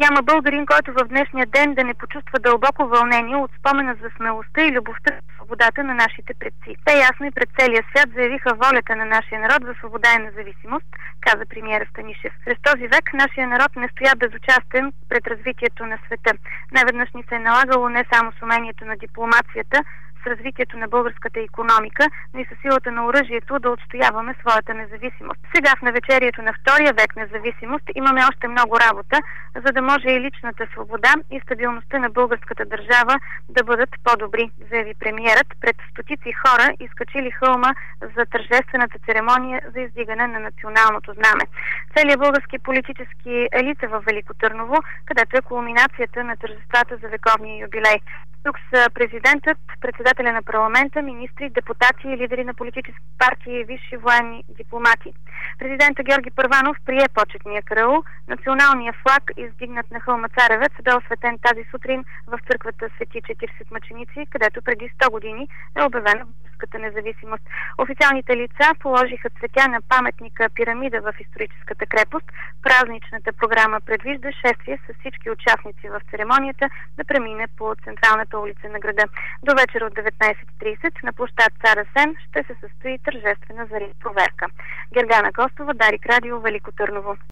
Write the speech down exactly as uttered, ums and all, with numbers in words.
Няма българин, който в днешния ден да не почувства дълбоко вълнение от спомена за смелостта и любовта и свободата на нашите предци. Те ясно и пред целия свят заявиха волята на нашия народ за свобода и независимост, каза премиера Станишев. През този век нашия народ не стоя безучастен пред развитието на света. Неведнъж ни се е налагало не само с умението на дипломацията, с развитието на българската икономика, но и със силата на оръжието да отстояваме своята независимост. Сега в навечерието на втория век независимост имаме още много работа, за да може и личната свобода и стабилността на българската държава да бъдат по-добри, заяви премиерът пред стотици хора, изкачили хълма за тържествената церемония за издигане на националното знаме. Целият български политически елит е във Велико Търново, където е кулминацията на тържествата за вековния юбилей. Тук са президентът, председателя на парламента, министри, депутати и лидери на политически партии и висши военни дипломати. Президентът Георги Първанов прие почетния караул. Националният флаг, издигнат на хълма Царевец, бе осветен тази сутрин в църквата Свети четиридесет мъченици, където преди сто години е обявена българската независимост. Официалните лица положиха цветя на паметника Пирамида в историческата крепост. Празничната програма предвижда шествие с всички участници в церемонията да премине по централната улица на града. До вечера от деветнайсет и трийсет на площад Цар Асен ще се състои тържествена заря проверка. Гергана Костова, Дарик Радио, Велико Търново.